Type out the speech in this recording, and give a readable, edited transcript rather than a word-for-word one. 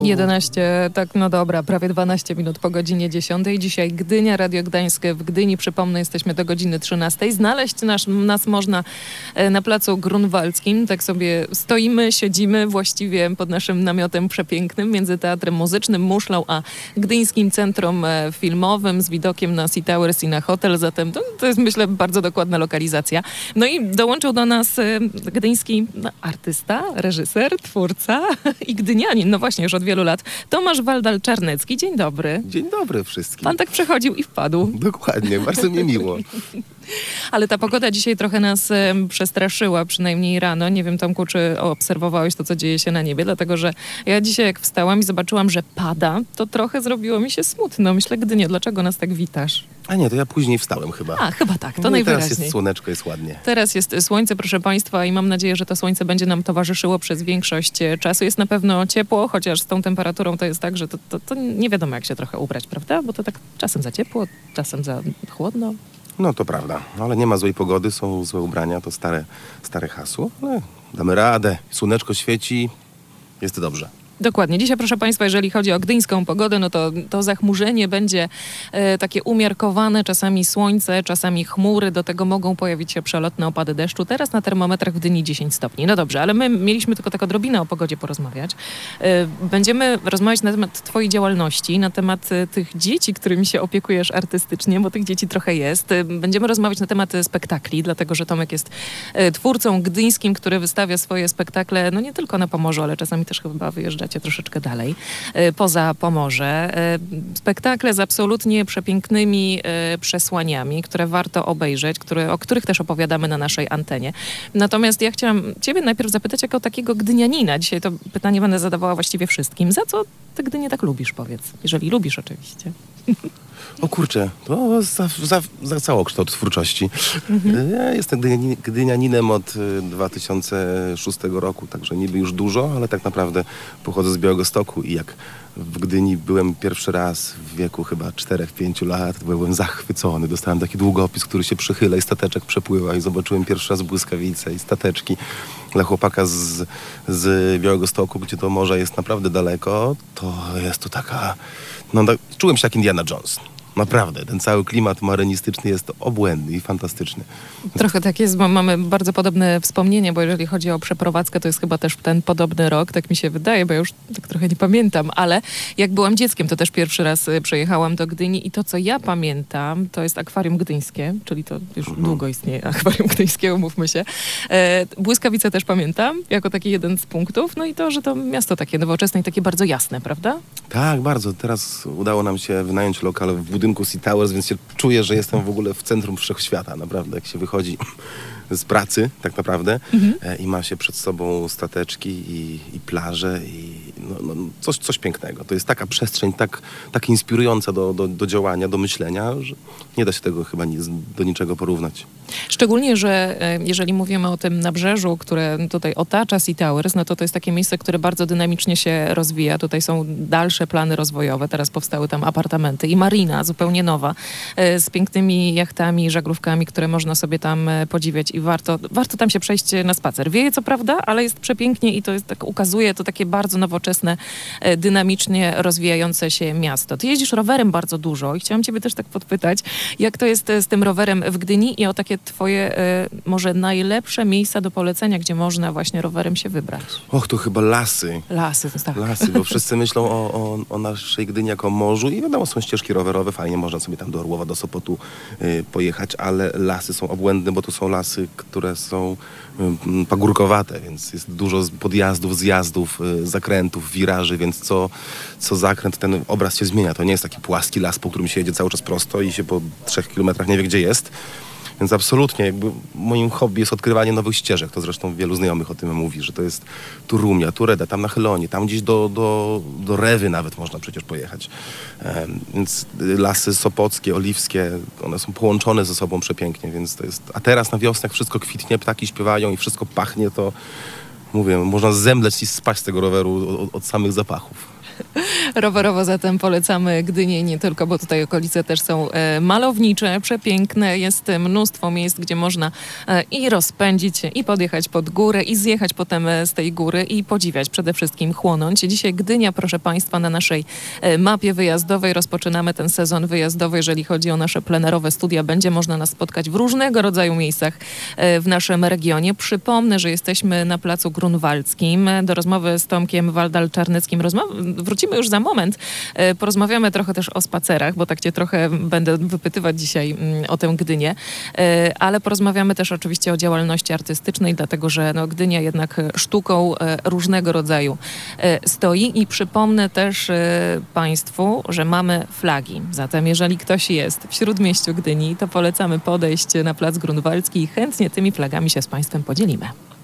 11, tak, no dobra, prawie 12 minut po godzinie 10. Dzisiaj Gdynia, Radio Gdańsk w Gdyni. Przypomnę, jesteśmy do godziny 13. Znaleźć nas można na placu Grunwaldzkim. Tak sobie stoimy, siedzimy właściwie pod naszym namiotem przepięknym między Teatrem Muzycznym, Muszlą, a Gdyńskim Centrum Filmowym z widokiem na Sea Towers i na hotel. Zatem to jest, myślę, bardzo dokładna lokalizacja. No i dołączył do nas gdyński artysta, reżyser, twórca i gdynianin. No właśnie, już od wielu lat. Tomasz Waldal-Czarnecki. Dzień dobry. Dzień dobry wszystkim. Pan tak przechodził i wpadł. Dokładnie, bardzo mi miło. Ale ta pogoda dzisiaj trochę nas przestraszyła, przynajmniej rano. Nie wiem, Tomku, czy obserwowałeś to, co dzieje się na niebie, dlatego że ja dzisiaj jak wstałam i zobaczyłam, że pada, to trochę zrobiło mi się smutno. Myślę, Gdynia, dlaczego nas tak witasz? A nie, to ja później wstałem chyba. A, chyba tak, to No najwyraźniej. teraz jest słoneczko, jest ładnie. Teraz jest słońce, proszę Państwa, i mam nadzieję, że to słońce będzie nam towarzyszyło przez większość czasu. Jest na pewno ciepło, chociaż z tą temperaturą to jest tak, że to nie wiadomo, jak się trochę ubrać, prawda? Bo to tak czasem za ciepło, czasem za chłodno. No to prawda, ale nie ma złej pogody, są złe ubrania, to stare hasło, ale damy radę. Słoneczko świeci, jest dobrze. Dokładnie. Dzisiaj, proszę Państwa, jeżeli chodzi o gdyńską pogodę, no to zachmurzenie będzie takie umiarkowane, czasami słońce, czasami chmury, do tego mogą pojawić się przelotne opady deszczu. Teraz na termometrach w Gdyni 10 stopni. No dobrze, ale my mieliśmy tylko tak odrobinę o pogodzie porozmawiać. Będziemy rozmawiać na temat Twojej działalności, na temat tych dzieci, którymi się opiekujesz artystycznie, bo tych dzieci trochę jest. Będziemy rozmawiać na temat spektakli, dlatego że Tomek jest twórcą gdyńskim, który wystawia swoje spektakle, no nie tylko na Pomorzu, ale czasami też chyba wyjeżdżacie troszeczkę dalej, poza Pomorze. Spektakle z absolutnie przepięknymi przesłaniami, które warto obejrzeć, o których też opowiadamy na naszej antenie. Natomiast ja chciałam Ciebie najpierw zapytać jako takiego gdynianina. Dzisiaj to pytanie będę zadawała właściwie wszystkim. Za co Ty Gdynię tak lubisz, powiedz? Jeżeli lubisz oczywiście. O kurczę, to za całokształt twórczości. Ja jestem gdynianinem od 2006 roku, także niby już dużo, ale tak naprawdę pochodzę z Białegostoku i jak w Gdyni byłem pierwszy raz w wieku chyba 4-5 lat, byłem zachwycony. Dostałem taki długopis, który się przychyla i stateczek przepływa i zobaczyłem pierwszy raz błyskawice i stateczki. Dla chłopaka z Białegostoku, gdzie to morze jest naprawdę daleko, to jest to taka... No, czułem się jak Indiana Jones. Naprawdę, ten cały klimat marynistyczny jest obłędny i fantastyczny. Trochę tak jest, bo mamy bardzo podobne wspomnienia, bo jeżeli chodzi o przeprowadzkę, to jest chyba też ten podobny rok, tak mi się wydaje, bo ja już tak trochę nie pamiętam, ale jak byłam dzieckiem, to też pierwszy raz przyjechałam do Gdyni i to, co ja pamiętam, to jest akwarium gdyńskie, czyli to już długo istnieje akwarium gdyńskie, umówmy się. Błyskawice też pamiętam, jako taki jeden z punktów, no i to, że to miasto takie nowoczesne i takie bardzo jasne, prawda? Tak, bardzo. Teraz udało nam się wynająć lokal w budynku Sea Towers, więc się czuję, że jestem w ogóle w centrum wszechświata, naprawdę. Jak się wychodzi z pracy, tak naprawdę, i ma się przed sobą stateczki i plaże i coś pięknego. To jest taka przestrzeń, tak inspirująca do działania, do myślenia, że nie da się tego chyba do niczego porównać. Szczególnie, że jeżeli mówimy o tym nabrzeżu, które tutaj otacza Sea Towers, no to jest takie miejsce, które bardzo dynamicznie się rozwija. Tutaj są dalsze plany rozwojowe. Teraz powstały tam apartamenty i marina zupełnie nowa, z pięknymi jachtami, żaglówkami, które można sobie tam podziwiać i warto tam się przejść na spacer. Wieje co prawda, ale jest przepięknie i to jest tak, ukazuje to takie bardzo nowoczesne, dynamicznie rozwijające się miasto. Ty jeździsz rowerem bardzo dużo i chciałam Ciebie też tak podpytać, jak to jest z tym rowerem w Gdyni i o takie Twoje może najlepsze miejsca do polecenia, gdzie można właśnie rowerem się wybrać. Och, to chyba lasy. Lasy, to tak. Lasy, bo wszyscy myślą o naszej Gdyni jako o morzu i wiadomo, są ścieżki rowerowe, fajnie, można sobie tam do Orłowa, do Sopotu pojechać, ale lasy są obłędne, bo to są lasy, które są pagórkowate, więc jest dużo podjazdów, zjazdów, zakrętów, wiraży, więc co zakręt ten obraz się zmienia. To nie jest taki płaski las, po którym się jedzie cały czas prosto i się po 3 kilometrach nie wie, gdzie jest. Więc absolutnie, jakby moim hobby jest odkrywanie nowych ścieżek. To zresztą wielu znajomych o tym mówi, że to jest tu Rumia, tu Reda, tam na Chylonie, tam gdzieś do Rewy nawet można przecież pojechać. Więc lasy sopockie, oliwskie, one są połączone ze sobą przepięknie, więc to jest... A teraz na wiosnę, jak wszystko kwitnie, ptaki śpiewają i wszystko pachnie, to mówię, można zemdleć i spać z tego roweru od samych zapachów. Rowerowo zatem polecamy Gdynię nie tylko, bo tutaj okolice też są malownicze, przepiękne. Jest mnóstwo miejsc, gdzie można i rozpędzić się, i podjechać pod górę, i zjechać potem z tej góry i podziwiać, przede wszystkim chłonąć. Dzisiaj Gdynia, proszę Państwa, na naszej mapie wyjazdowej. Rozpoczynamy ten sezon wyjazdowy, jeżeli chodzi o nasze plenerowe studia. Będzie można nas spotkać w różnego rodzaju miejscach w naszym regionie. Przypomnę, że jesteśmy na Placu Grunwaldzkim. Do rozmowy z Tomkiem Waldal-Czarneckim wrócimy już za moment. Porozmawiamy trochę też o spacerach, bo tak cię trochę będę wypytywać dzisiaj o tę Gdynię, ale porozmawiamy też oczywiście o działalności artystycznej, dlatego że Gdynia jednak sztuką różnego rodzaju stoi i przypomnę też Państwu, że mamy flagi. Zatem jeżeli ktoś jest w śródmieściu Gdyni, to polecamy podejść na Plac Grunwaldzki i chętnie tymi flagami się z Państwem podzielimy.